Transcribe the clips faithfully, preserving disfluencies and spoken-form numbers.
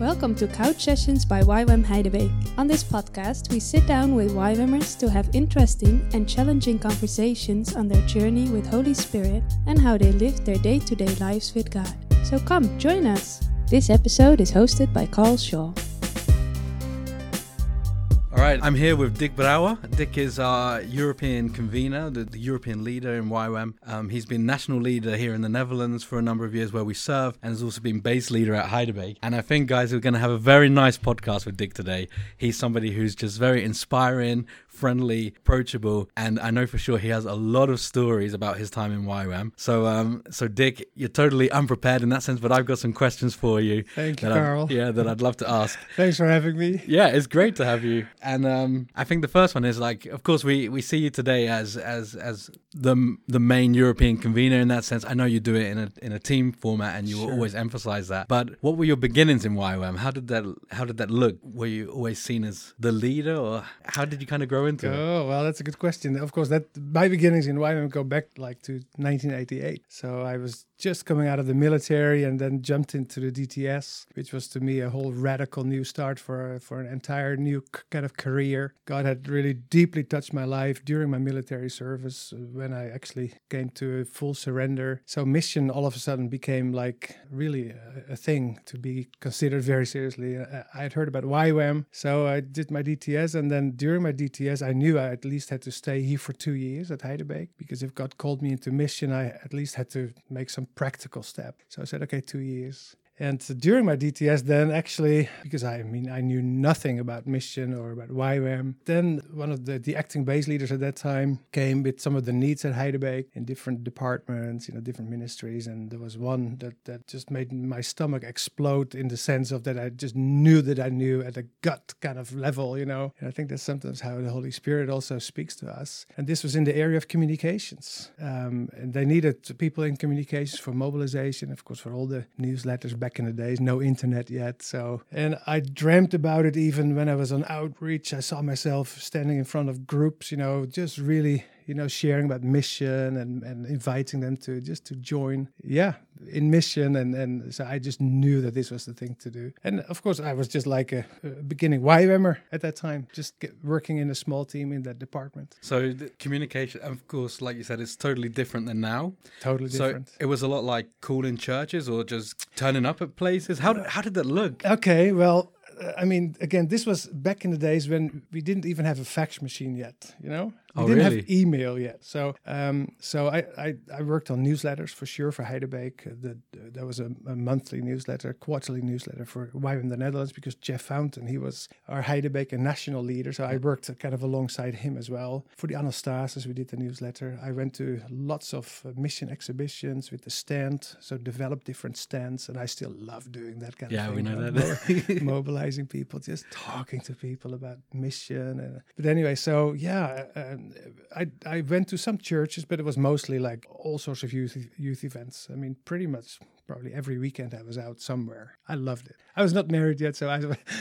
Welcome to Couch Sessions by Y WAM Heidebeek. On this podcast, we sit down with Y WAMers to have interesting and challenging conversations on their journey with Holy Spirit and how they live their day-to-day lives with God. So come, join us! This episode is hosted by Carl Shaw. All right, I'm here with Dick Brouwer. Dick is our European convener, the, the European leader in Y WAM. Um, he's been national leader here in the Netherlands for a number of years where we serve, and has also been base leader at Heidebeek. And I think, guys, we're going to have a very nice podcast with Dick today. He's somebody who's just very inspiring, friendly, approachable, and I know for sure he has a lot of stories about his time in Y WAM. So, um, so Dick, you're totally unprepared in that sense, but I've got some questions for you. Thank you, that Carl. I'd, yeah, that I'd love to ask. Thanks for having me. Yeah, it's great to have you. And um, I think the first one is like, of course, we, we see you today as as as the the main European convener in that sense. I know you do it in a in a team format, and you Sure. will always emphasize that. But what were your beginnings in Y WAM? How did that how did that look? Were you always seen as the leader, or how did you kind of grow into it? Oh, well, that's a good question. Of course, that my beginnings in Y WAM go back like to nineteen eighty-eight. So I was just coming out of the military and then jumped into the D T S, which was to me a whole radical new start for for an entire new c- kind of career. God had really deeply touched my life during my military service uh, when I actually came to a full surrender. So mission all of a sudden became like really a, a thing to be considered very seriously. I, I had heard about Y WAM, so I did my D T S, and then during my D T S, I knew I at least had to stay here for two years at Heidebeek, because if God called me into mission, I at least had to make some practical step. So I said, okay, two years. And uh, during my D T S then, actually, because I mean, I knew nothing about mission or about Y WAM, then one of the, the acting base leaders at that time came with some of the needs at Heidebeek in different departments, you know, different ministries. And there was one that, that just made my stomach explode in the sense of that I just knew that I knew at a gut kind of level, you know. And I think that's sometimes how the Holy Spirit also speaks to us. And this was in the area of communications. Um, and they needed people in communications for mobilization, of course, for all the newsletters back in the days, no internet yet. So, and I dreamt about it even when I was on outreach. I saw myself standing in front of groups, you know, just really, you know, sharing about mission and, and inviting them to just to join, yeah, in mission. And, and so I just knew that this was the thing to do. And of course, I was just like a, a beginning Y WAMer at that time, just get, working in a small team in that department. So the communication, of course, like you said, it's totally different than now. Totally different. So it was a lot like calling churches or just turning up at places. How how did that look? Okay, well, uh, I mean, again, this was back in the days when we didn't even have a fax machine yet, you know? We Oh, didn't really? have email yet. So um, so I, I, I worked on newsletters for sure for Heidebeek. Uh, the, there was a, a monthly newsletter, quarterly newsletter for Y WAM in the Netherlands, because Jeff Fountain, he was our Heidebeek and national leader. So I worked uh, kind of alongside him as well. For the Anastasis, we did the newsletter. I went to lots of uh, mission exhibitions with the stand, so developed different stands. And I still love doing that kind Yeah, of we thing. know uh, that. mo- mobilizing people, just talking to people about mission. And, but anyway, so yeah, uh, I I went to some churches, but it was mostly like all sorts of youth youth events. I mean, pretty much probably every weekend I was out somewhere. I loved it. I was not married yet, so I,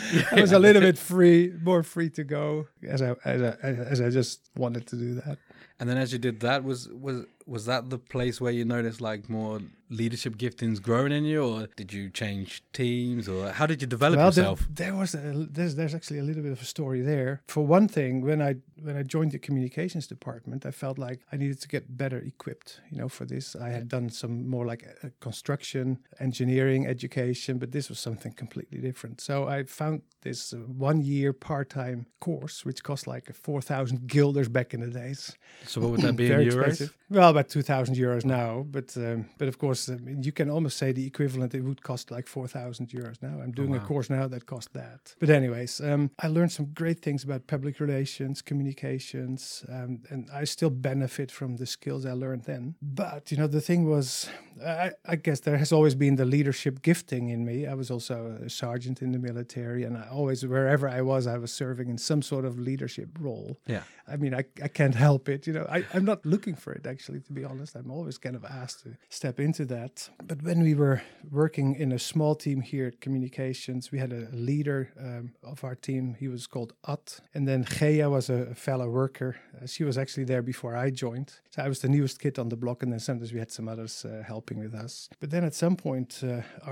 I was a little bit free, more free to go, as I as I as I just wanted to do that. And then as you did that, was was was that the place where you noticed like more leadership giftings growing in you, or did you change teams, or how did you develop well, yourself? There, there was a, there's there's actually a little bit of a story there. For one thing, when I when I joined the communications department, I felt like I needed to get better equipped, you know, for this. I had done some more like a, a construction, engineering, education, but this was something completely different. So I found this uh, one year part-time course, which cost like four thousand guilders back in the days. So what would that be in Very euros? expensive. Well, about two thousand euros now, but um, but of course, I mean, you can almost say the equivalent, it would cost like four thousand euros now. I'm doing wow. a course now that costs that. But anyways, um, I learned some great things about public relations, communications, um, and I still benefit from the skills I learned then. But, you know, the thing was, I, I guess there has always been the leadership gifting in me. I was also a sergeant in the military, and I always, wherever I was, I was serving in some sort of leadership role. Yeah. I mean, I, I can't help it. You know, I, I'm not looking for it, actually, to be honest. I'm always kind of asked to step into that. But when we were working in a small team here at Communications, we had a leader um, of our team. He was called At. And then Gea was a, a fellow worker. Uh, she was actually there before I joined. So I was the newest kid on the block. And then sometimes we had some others uh, helping with us. But then at some point, uh, our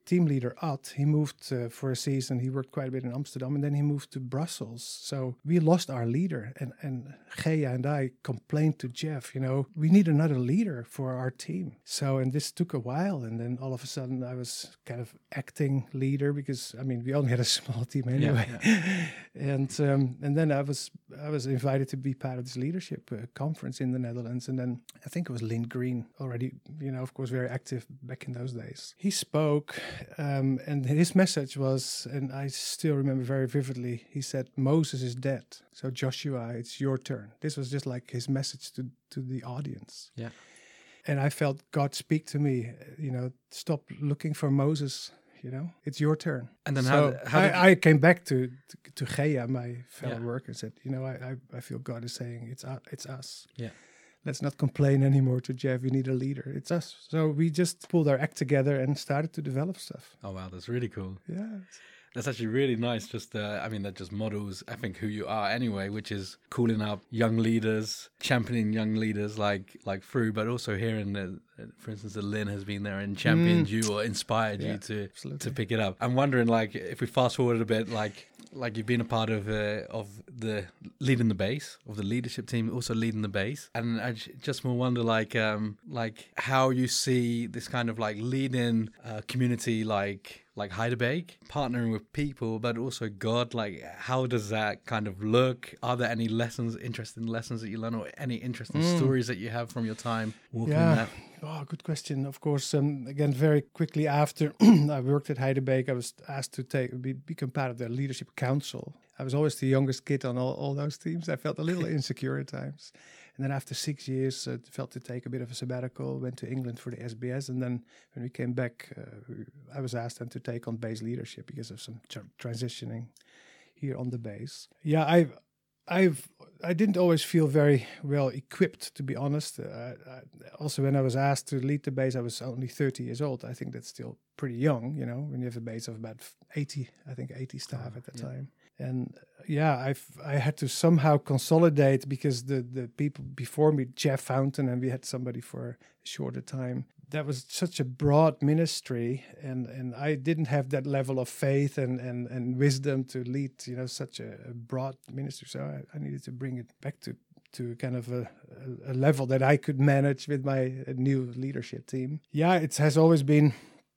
team leader, Ad, he moved uh, for a season. He worked quite a bit in Amsterdam, and then he moved to Brussels. So we lost our leader, and, and Gea and I complained to Jeff, you know, we need another leader for our team. So, and this took a while, and then all of a sudden I was kind of acting leader because, I mean, we only had a small team anyway. Yeah, yeah. and um, and then I was I was invited to be part of this leadership uh, conference in the Netherlands, and then I think it was Lindgren, already, you know, of course, very active back in those days. He spoke, um, and his message was, and I still remember very vividly, he said, Moses is dead, so Joshua, it's your turn. This was just like his message to, to the audience. Yeah. And I felt God speak to me, you know, stop looking for Moses, you know, it's your turn. And then so how, how did I, I came back to, to, to Gea, my fellow yeah. worker, and said, you know, I, I, I feel God is saying, it's, uh, it's us. Yeah. Let's not complain anymore to Jeff. We need a leader. It's us. So we just pulled our act together and started to develop stuff. Oh, wow. That's really cool. Yeah. That's actually really nice. Just, uh, I mean, that just models, I think, who you are anyway, which is calling up young leaders, championing young leaders like like Fru, but also hearing that, for instance, that Lynn has been there and championed mm. you or inspired yeah, you to absolutely. to pick it up. I'm wondering, like, if we fast forward a bit, like, like you've been a part of uh, of the leading the base of the leadership team, also leading the base, and I just more wonder, like, um, like how you see this kind of like leading uh, community, like. like Heidelberg, partnering with people, but also God, like how does that kind of look? Are there any lessons, interesting lessons that you learn, or any interesting mm. stories that you have from your time walking yeah. in that? Oh, good question. Of course, um, again, very quickly after I worked at Heidelberg, I was asked to take be, become part of the leadership council. I was always the youngest kid on all, all those teams. I felt a little insecure at times. And then after six years, I uh, felt to take a bit of a sabbatical, went to England for the S B S. And then when we came back, uh, I was asked then to take on base leadership because of some tra- transitioning here on the base. Yeah, I've, I've, I didn't always feel very well equipped, to be honest. Uh, I, also, when I was asked to lead the base, I was only thirty years old. I think that's still pretty young, you know, when you have a base of about eighty, I think eighty staff oh, at the yeah. time. And yeah, I've I had to somehow consolidate because the, the people before me, Jeff Fountain, and we had somebody for a shorter time. That was such a broad ministry, and, and I didn't have that level of faith and, and, and wisdom to lead, you know, such a, a broad ministry. So I, I needed to bring it back to, to kind of a, a, a level that I could manage with my new leadership team. Yeah, it has always been,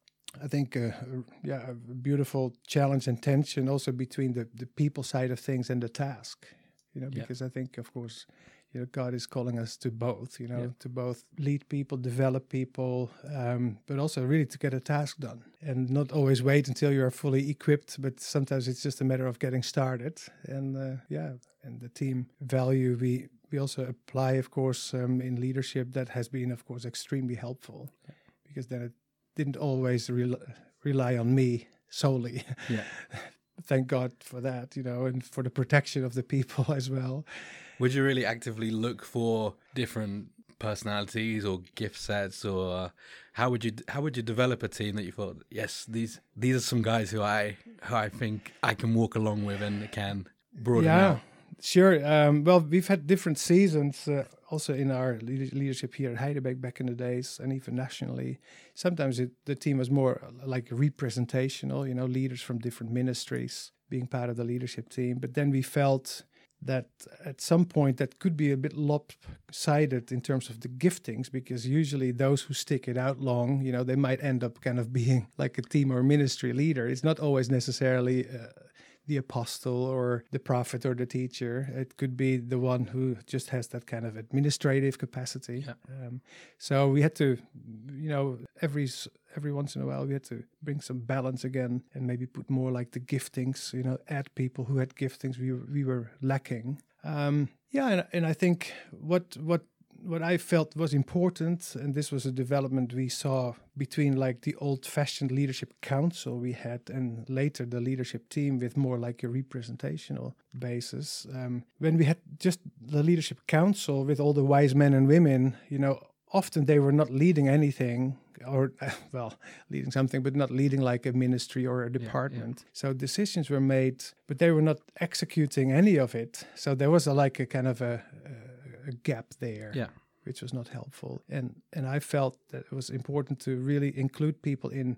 I think, uh, yeah, a beautiful challenge and tension also between the, the people side of things and the task, you know, because yeah. I think, of course, you know, God is calling us to both, you know, yeah. to both lead people, develop people, um, but also really to get a task done and not always wait until you are fully equipped, but sometimes it's just a matter of getting started. And uh, yeah, and the team value we, we also apply, of course, um, in leadership that has been, of course, extremely helpful yeah. because then it didn't always re- rely on me solely. Yeah. Thank God for that, you know, and for the protection of the people as well. Would you really actively look for different personalities or gift sets, or uh, how would you how would you develop a team that you thought, yes, these these are some guys who I who I think I can walk along with and can broaden yeah. out? Sure. Um, well, we've had different seasons uh, also in our leadership here at Heidelberg back in the days, and even nationally. Sometimes it, the team was more like representational, you know, leaders from different ministries being part of the leadership team. But then we felt that at some point that could be a bit lopsided in terms of the giftings, because usually those who stick it out long, you know, they might end up kind of being like a team or ministry leader. It's not always necessarily Uh, the apostle or the prophet or the teacher. It could be the one who just has that kind of administrative capacity. Yeah. Um, so we had to, you know, every every once in a while we had to bring some balance again and maybe put more like the giftings, you know, add people who had giftings we were, we were lacking. Um, yeah, and, and I think what what what I felt was important, and this was a development we saw between like the old-fashioned leadership council we had and later the leadership team with more like a representational basis. Um, when we had just the leadership council with all the wise men and women, you know, often they were not leading anything or, uh, well, leading something, but not leading like a ministry or a department. Yeah, yeah. So decisions were made, but they were not executing any of it. So there was a, like a kind of a... a a gap there, yeah. which was not helpful. And and I felt that it was important to really include people in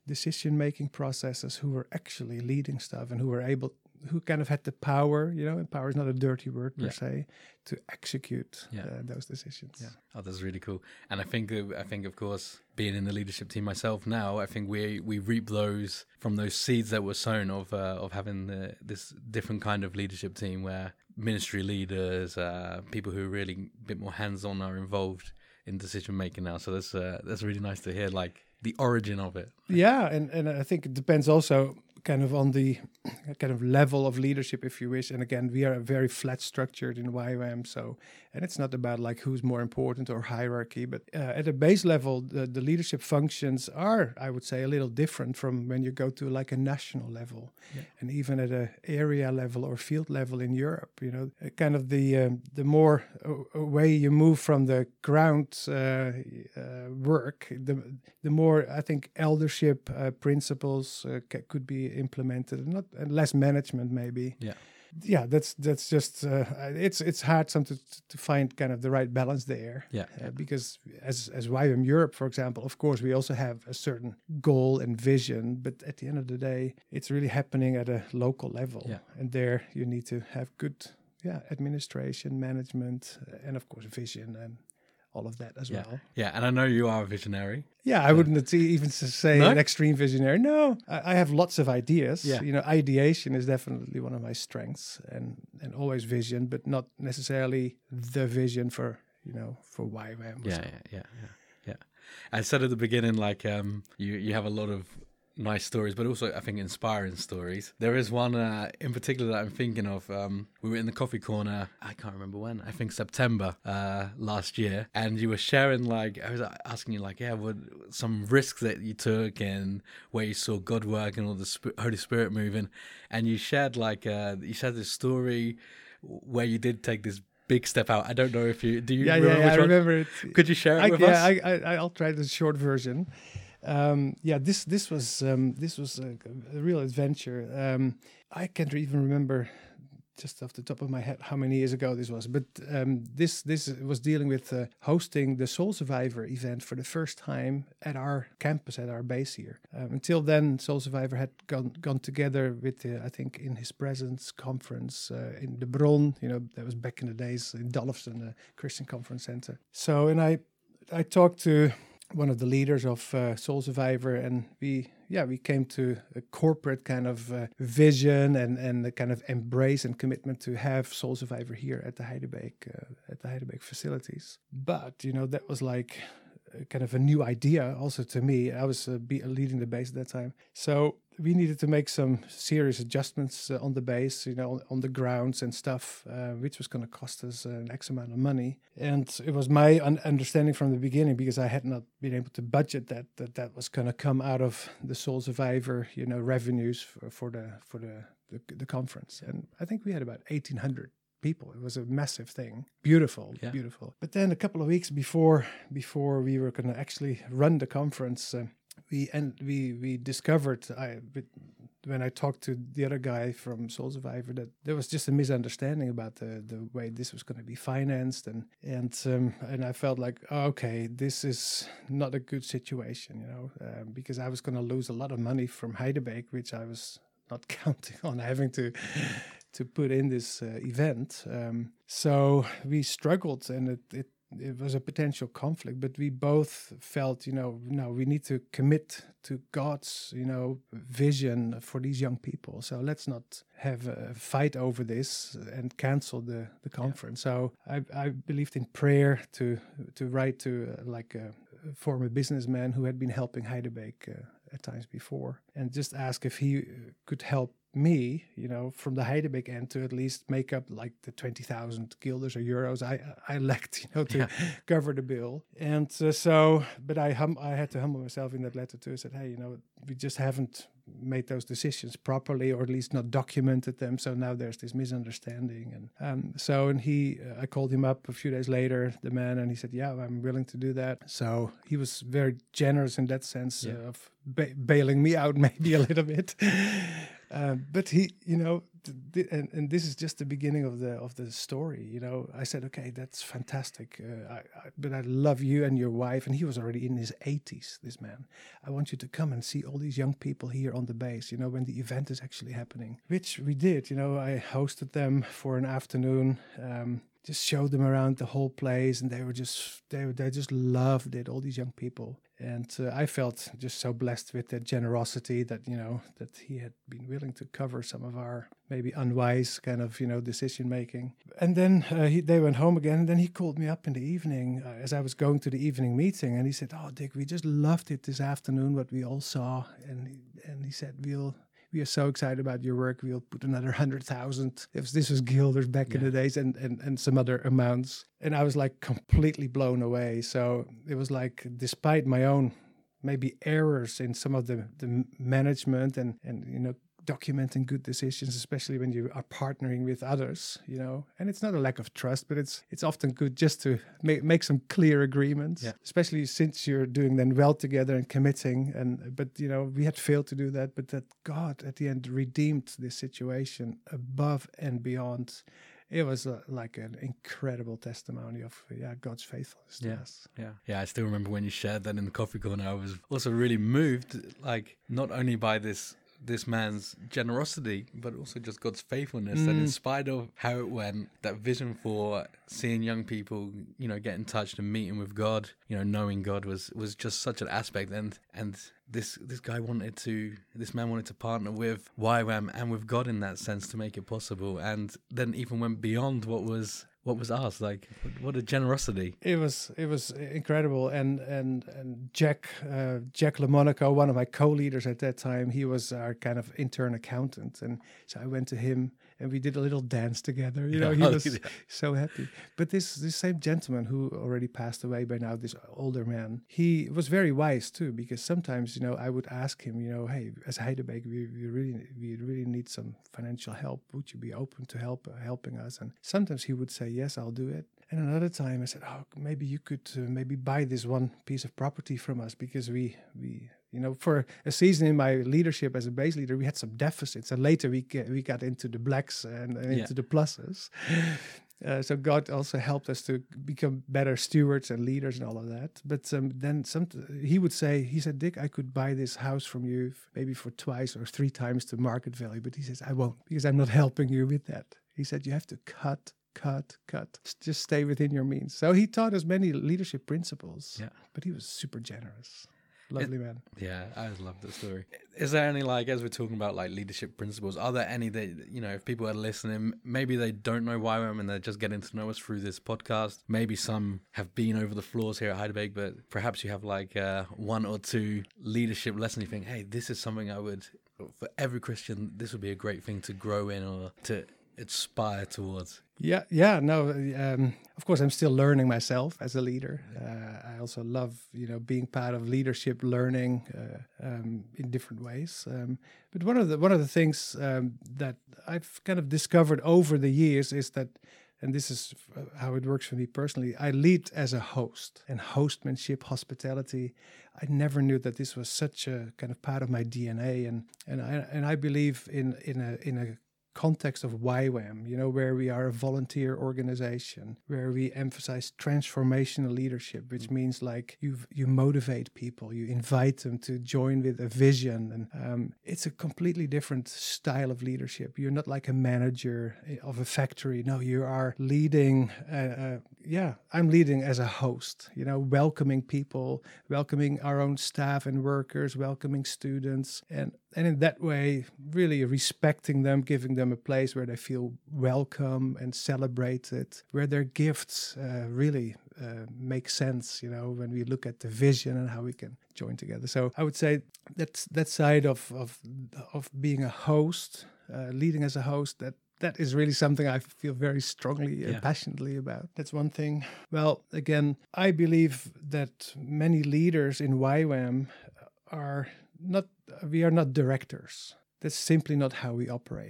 decision-making processes, who were actually leading stuff and who were able, who kind of had the power, you know, and power is not a dirty word per yeah. se, to execute yeah. uh, those decisions. Yeah. Oh, that's really cool. And I think, uh, I think, of course, being in the leadership team myself now, I think we we reap those from those seeds that were sown of uh, of having the, this different kind of leadership team where ministry leaders, uh, people who are really a bit more hands-on are involved in decision making now. So that's uh, that's really nice to hear, like the origin of it. Yeah, and, and I think it depends also kind of on the kind of level of leadership, if you wish. And again, we are very flat structured in Y W A M, so, and it's not about like who's more important or hierarchy, but uh, at a base level, the, the leadership functions are, I would say, a little different from when you go to like a national level, yeah. and even at a area level or field level in Europe. You know, uh, kind of the um, the more uh, away you move from the ground uh, uh, work, the the more I think eldership uh, principles uh, c- could be implemented, and not and less management maybe. Yeah, yeah. That's that's just uh, it's it's hard sometimes to find kind of the right balance there. Yeah, uh, because as as Y W A M Europe, for example, of course we also have a certain goal and vision, but at the end of the day, it's really happening at a local level, yeah. and there you need to have good yeah administration, management, uh, and of course vision and all of that as yeah. well. Yeah, and I know you are a visionary. Yeah, I wouldn't even say No? an extreme visionary. No, I, I have lots of ideas. Yeah. You know, ideation is definitely one of my strengths, and and always vision, but not necessarily the vision for you know for Y W A M. Yeah, yeah, yeah, yeah, yeah. I said at the beginning, like um, you you have a lot of nice stories, but also I think inspiring stories. There is one uh, in particular that I'm thinking of. Um, we were in the coffee corner, I can't remember when, I think September uh, last year, and you were sharing, like, I was asking you, like, yeah, what some risks that you took and where you saw God work and all the Sp- Holy Spirit moving, and you shared like uh, you shared this story where you did take this big step out. I don't know if you do. You yeah, remember yeah, which I one? remember it. Could you share it I, with yeah, us? I, I, I'll try the short version. Um, yeah, this this was um, this was a, a real adventure. Um, I can't even remember just off the top of my head how many years ago this was, but um, this this was dealing with uh, hosting the Soul Survivor event for the first time at our campus, at our base here. Um, until then, Soul Survivor had gone gone together with the, I think, In His Presence conference uh, in De Bron. You know, that was back in the days in Dalfsen, the Christian Conference Center. So, and I I talked to one of the leaders of uh, Soul Survivor, and we, yeah, we came to a corporate kind of uh, vision and and the kind of embrace and commitment to have Soul Survivor here at the Heidebeek uh, at the Heidebeek facilities. But you know, that was like a kind of a new idea also to me. I was uh, be, leading the base at that time, so we needed to make some serious adjustments uh, on the base, you know, on, on the grounds and stuff, uh, which was going to cost us uh, an X amount of money. And it was my un- understanding from the beginning, because I had not been able to budget that, that that was going to come out of the Soul Survivor, you know, revenues for, for the for the, the the conference. And I think we had about eighteen hundred people. It was a massive thing. Beautiful, yeah. beautiful. But then a couple of weeks before before we were going to actually run the conference, uh, we and we we discovered I when I talked to the other guy from Soul Survivor that there was just a misunderstanding about the the way this was going to be financed, and and um, and I felt like, oh, okay, this is not a good situation, you know, um, because I was going to lose a lot of money from Heidebeek, which I was not counting on having to to put in this uh, event. Um, so we struggled, and it, it it was a potential conflict, but we both felt, you know, no, we need to commit to God's, you know, vision for these young people. So let's not have a fight over this and cancel the, the conference. Yeah. So I, I believed in prayer to to write to uh, like a former businessman who had been helping Heidebeek uh, at times before, and just ask if he could help me, you know, from the Heidebeek end to at least make up like the twenty thousand guilders or euros I I lacked, you know, to yeah. cover the bill. And uh, so, but I hum I had to humble myself in that letter too. I said, hey, you know, we just haven't made those decisions properly, or at least not documented them. So now there's this misunderstanding. And um, so, and he, uh, I called him up a few days later, the man, and he said, yeah, I'm willing to do that. So he was very generous in that sense, yeah. uh, of ba- bailing me out maybe a little bit. Uh, but he, you know, th- and, and this is just the beginning of the of the story. You know, I said, okay, that's fantastic, uh, I, I, but I love you and your wife. And he was already in his eighties, this man. I want you to come and see all these young people here on the base, you know, when the event is actually happening, which we did. You know, I hosted them for an afternoon, um, just showed them around the whole place, and they were just, they, they just loved it, all these young people. And uh, I felt just so blessed with that generosity that, you know, that he had been willing to cover some of our maybe unwise kind of, you know, decision making. And then uh, he, they went home again. And then he called me up in the evening uh, as I was going to the evening meeting. And he said, oh, Dick, we just loved it this afternoon, what we all saw. And he, and he said, we'll... We are so excited about your work. We'll put another hundred thousand. If this was Gilders back yeah. in the days, and, and and some other amounts. And I was like completely blown away. So it was like, despite my own maybe errors in some of the the management and and you know documenting good decisions, especially when you are partnering with others, you know. And it's not a lack of trust, but it's it's often good just to make make some clear agreements, yeah. especially since you're doing them well together and committing. And but you know, we had failed to do that, but that God at the end redeemed this situation above and beyond. It was uh, like an incredible testimony of yeah God's faithfulness to yeah, us. Yeah, yeah. I still remember when you shared that in the coffee corner. I was also really moved, like not only by this. this man's generosity, but also just God's faithfulness. Mm. That in spite of how it went, that vision for seeing young people, you know, get in touch and meeting with God, you know, knowing God was was just such an aspect. And and this this guy wanted to, this man wanted to partner with Y WAM and with God in that sense to make it possible. And then even went beyond what was what was asked. Like, what a generosity! It was it was incredible. And and and Jack uh, Jack LaMonaco, one of my co-leaders at that time, he was our kind of intern accountant, and so I went to him and we did a little dance together. You know, he was so happy. But this this same gentleman who already passed away by now, this older man, he was very wise too, because sometimes, you know, I would ask him, you know, hey, as Heidebeke, we, we really we really need some financial help. Would you be open to help uh, helping us? And sometimes he would say, yes, I'll do it. And another time I said, oh, maybe you could uh, maybe buy this one piece of property from us, because we we. You know, for a season in my leadership as a base leader, we had some deficits, and later we get, we got into the blacks and, and into yeah. the pluses. Uh, so God also helped us to become better stewards and leaders and all of that. But um, then some, he would say, he said, Dick, I could buy this house from you maybe for twice or three times the market value. But he says, I won't, because I'm not helping you with that. He said, you have to cut, cut, cut. Just stay within your means. So he taught us many leadership principles, yeah. but he was super generous. Lovely man. Yeah, I just love that story. Is there any, like, as we're talking about like leadership principles, are there any that, you know, if people are listening, maybe they don't know Y WAM and they're just getting to know us through this podcast. Maybe some have been over the floors here at Heidebeke, but perhaps you have like uh, one or two leadership lessons you think, hey, this is something I would, for every Christian, this would be a great thing to grow in or to aspire towards. Yeah, yeah, no, um, of course, I'm still learning myself as a leader. Uh, I also love, you know, being part of leadership learning uh, um, in different ways. Um, but one of the one of the things um, that I've kind of discovered over the years is that, and this is how it works for me personally, I lead as a host, and hostmanship, hospitality. I never knew that this was such a kind of part of my D N A, and and I and I believe in in a in a context of Y WAM, you know, where we are a volunteer organization, where we emphasize transformational leadership, which means like you you motivate people, you invite them to join with a vision, and um, it's a completely different style of leadership. You're not like a manager of a factory. No, you are leading. Uh, uh, yeah, I'm leading as a host. You know, welcoming people, welcoming our own staff and workers, welcoming students, and and in that way, really respecting them, giving them a place where they feel welcome and celebrated, where their gifts uh, really uh, make sense, you know, when we look at the vision and how we can join together. So I would say that's that side of of, of being a host, uh, leading as a host, that that is really something I feel very strongly and yeah. passionately about. That's one thing. Well, again, I believe that many leaders in Y WAM are not, we are not directors. That's simply not how we operate.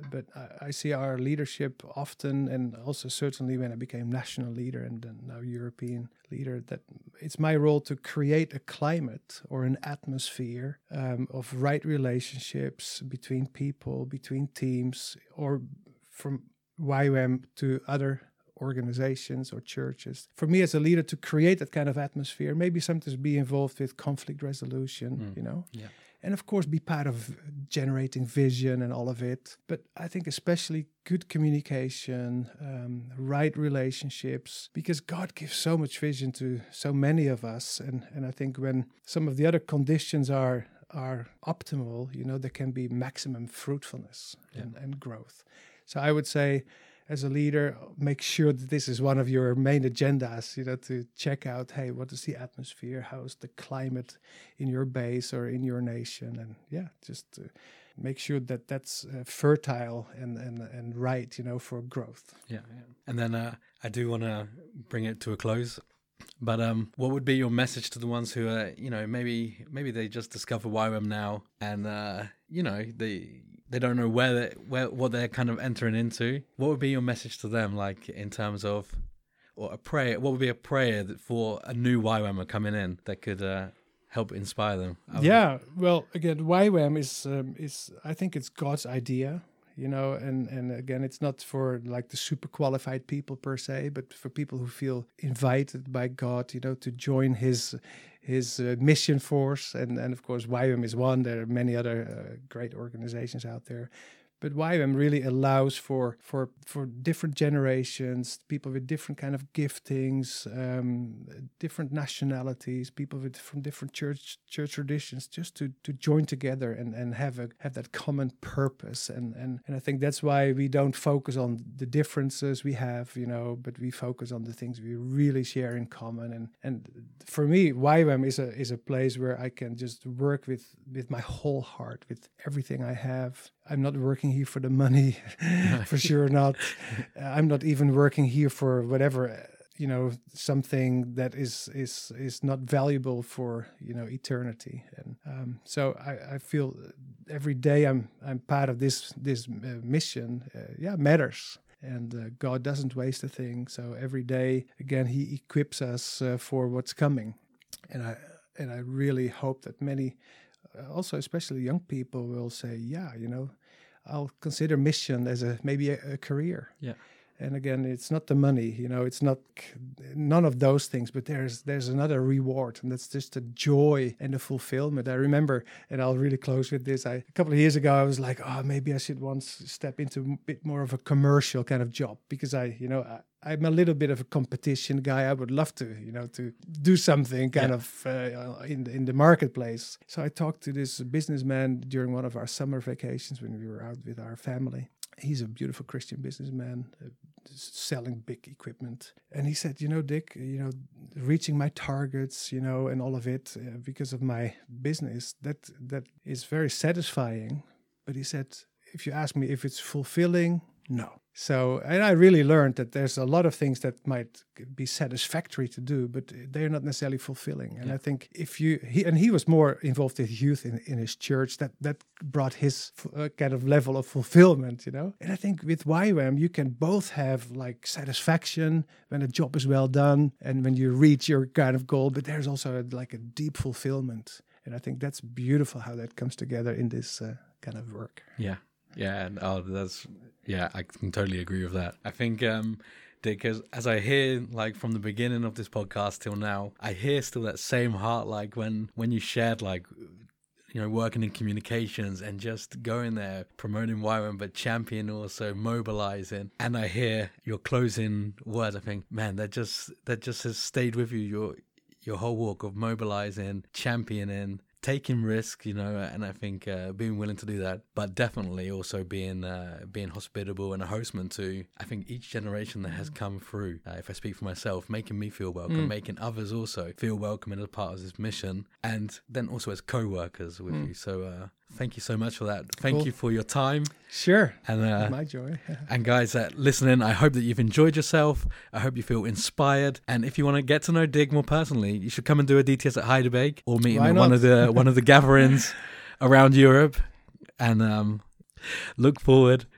but I, I see our leadership often, and also certainly when I became national leader and then now European leader, that it's my role to create a climate or an atmosphere um, of right relationships between people, between teams, or from Y WAM to other organizations or churches. For me as a leader, to create that kind of atmosphere, maybe sometimes be involved with conflict resolution, mm. you know, yeah. and of course be part of generating vision and all of it. But I think especially good communication, um, right relationships, because God gives so much vision to so many of us. And, and I think when some of the other conditions are are optimal, you know, there can be maximum fruitfulness yeah. and, and growth. So I would say, as a leader, make sure that this is one of your main agendas, you know, to check out, hey, what is the atmosphere? How's the climate in your base or in your nation? And yeah, just to make sure that that's uh, fertile and, and, and right, you know, for growth. Yeah. yeah. And then uh, I do want to bring it to a close. But um, what would be your message to the ones who are, you know, maybe maybe they just discover Y WAM now and, uh, you know, they... They don't know where, they, where what they're kind of entering into. What would be your message to them, like in terms of, or a prayer? What would be a prayer that for a new Y WAMer coming in that could uh, help inspire them? Yeah, well, again, Y WAM is um, is I think it's God's idea, you know, and and again, it's not for like the super qualified people per se, but for people who feel invited by God, you know, to join His. his uh, mission force, and, and of course Y WAM is one. There are many other uh, great organizations out there. But Y WAM really allows for for for different generations, people with different kind of giftings, um, different nationalities, people with from different church church traditions, just to to join together and, and have a have that common purpose. And, and and I think that's why we don't focus on the differences we have, you know, but we focus on the things we really share in common. And and for me, Y WAM is a is a place where I can just work with with my whole heart, with everything I have. I'm not working here for the money, for sure not. Uh, I'm not even working here for whatever, uh, you know, something that is is is not valuable for, you know, eternity. And um, so I, I feel every day I'm I'm part of this this uh, mission. Uh, yeah, matters. And uh, God doesn't waste a thing. So every day, again, He equips us uh, for what's coming. And I and I really hope that many. Uh, also, especially young people will say, yeah, you know, I'll consider mission as a maybe a, a career. Yeah. And again, it's not the money, you know, it's not none of those things, but there's there's another reward, and that's just the joy and the fulfillment. I remember, and I'll really close with this. I, a couple of years ago, I was like, oh, maybe I should once step into a bit more of a commercial kind of job, because I, you know, I, I'm a little bit of a competition guy. I would love to, you know, to do something kind yeah. of uh, in in the marketplace. So I talked to this businessman during one of our summer vacations when we were out with our family. He's a beautiful Christian businessman, uh, selling big equipment. And he said, you know, Dick, you know, reaching my targets, you know, and all of it uh, because of my business, that that is very satisfying. But he said, if you ask me if it's fulfilling, no. So, and I really learned that there's a lot of things that might be satisfactory to do, but they're not necessarily fulfilling. And yeah. I think if you, he, and he was more involved with youth in, in his church, that that brought his uh, kind of level of fulfillment, you know. And I think with Y WAM, you can both have like satisfaction when a job is well done and when you reach your kind of goal, but there's also a, like a deep fulfillment. And I think that's beautiful how that comes together in this uh, kind of work. Yeah. Yeah, and oh, that's yeah, I can totally agree with that. I think, um, Dick, as, as I hear, like from the beginning of this podcast till now, I hear still that same heart, like when when you shared, like, you know, working in communications and just going there, promoting Y WAM, but champion also mobilizing. And I hear your closing words. I think, man, that just that just has stayed with you your your whole walk of mobilizing, championing, taking risk, you know, and I think uh, being willing to do that, but definitely also being uh, being hospitable and a hostman to, I think, each generation that has come through, uh, if I speak for myself, making me feel welcome, mm. making others also feel welcome and as part of this mission, and then also as co-workers with mm. you. So uh, thank you so much for that. Thank cool. you for your time. Sure. And uh, my joy. And guys uh, listening, I hope that you've enjoyed yourself. I hope you feel inspired. And if you want to get to know Dig more personally, you should come and do a D T S at Heidelberg or meet him Why at not? one of the one of the gatherings around Europe. And um, look forward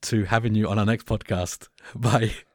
to having you on our next podcast. Bye.